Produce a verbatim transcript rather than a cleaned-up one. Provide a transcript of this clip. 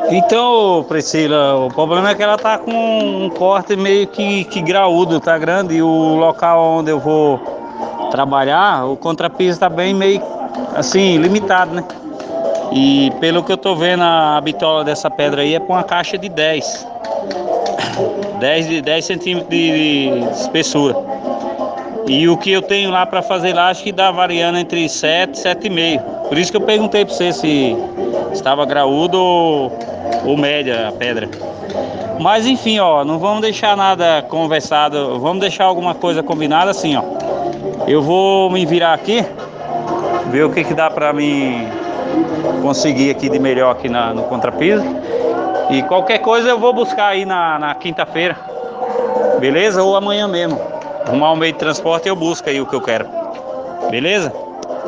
Então, Priscila, o problema é que ela tá com um corte meio que, que graúdo, tá grande, e o local onde eu vou trabalhar, o contrapiso tá bem meio assim, limitado, né? E pelo que eu tô vendo, a bitola dessa pedra aí é com uma caixa de dez dez de dez centímetros de, de espessura. E o que eu tenho lá para fazer lá, acho que dá variando entre sete e sete e meio. Por isso que eu perguntei para você se estava graúdo ou, ou média a pedra. Mas enfim, ó, não vamos deixar nada conversado, vamos deixar alguma coisa combinada assim, ó. Eu vou me virar aqui, ver o que que dá para mim conseguir aqui de melhor aqui na, no contrapiso. E qualquer coisa eu vou buscar aí na, na quinta-feira, beleza? Ou amanhã mesmo. Arrumar um meio de transporte e eu busco aí o que eu quero, beleza?